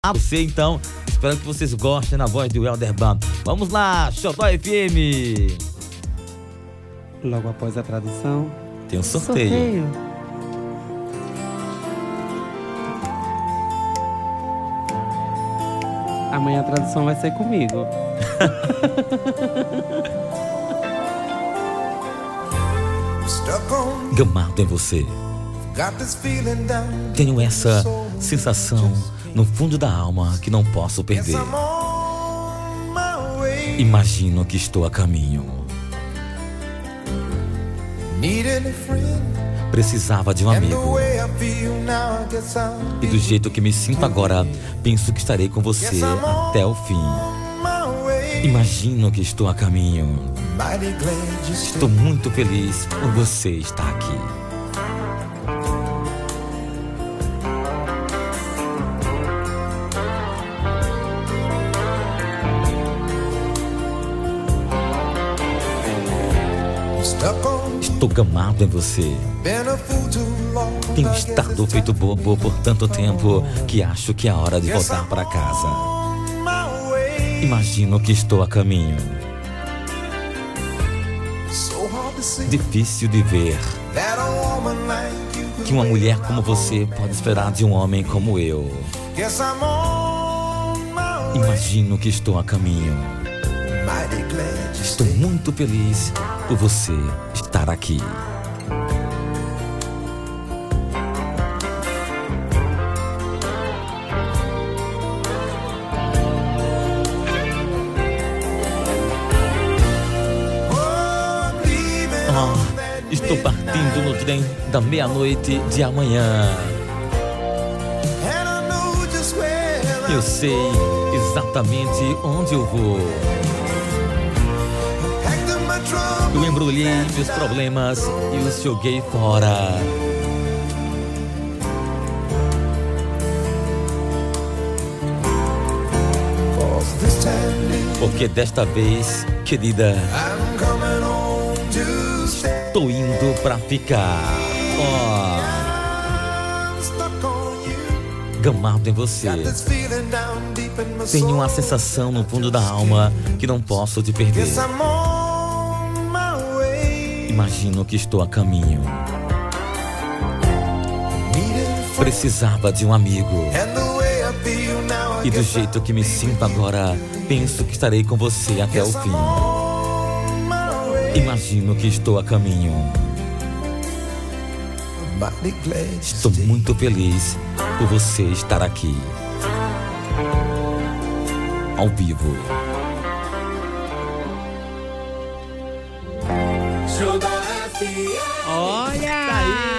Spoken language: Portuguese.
a você, então. Espero que vocês gostem na voz do Helder Band. Vamos lá, Xodó FM. Logo após a tradução, tem um sorteio. Amanhã a tradução vai ser comigo. Gamado em você. Tenho essa sensação no fundo da alma que não posso perder. Imagino que estou a caminho. Precisava de um amigo. E do jeito que me sinto agora, penso que estarei com você até o fim. Imagino que estou a caminho. Estou muito feliz por você estar aqui. Estou gamado em você. Tenho estado feito bobo por tanto tempo que acho que é hora de voltar para casa. Imagino que estou a caminho. Difícil de ver que uma mulher como você pode esperar de um homem como eu. Imagino que estou a caminho. Estou muito feliz por você estar aqui. Estou partindo no trem da meia-noite de amanhã. Eu sei exatamente onde eu vou. Eu embrulhei meus problemas e os joguei fora. Porque desta vez, querida, estou indo pra ficar. Gamado em você. Tenho uma sensação no fundo da alma que não posso te perder. Imagino que estou a caminho. Precisava de um amigo. E do jeito que me sinto agora, penso que estarei com você até o fim. Imagino que estou a caminho. Estou muito feliz por você estar aqui. Ao vivo. Olha!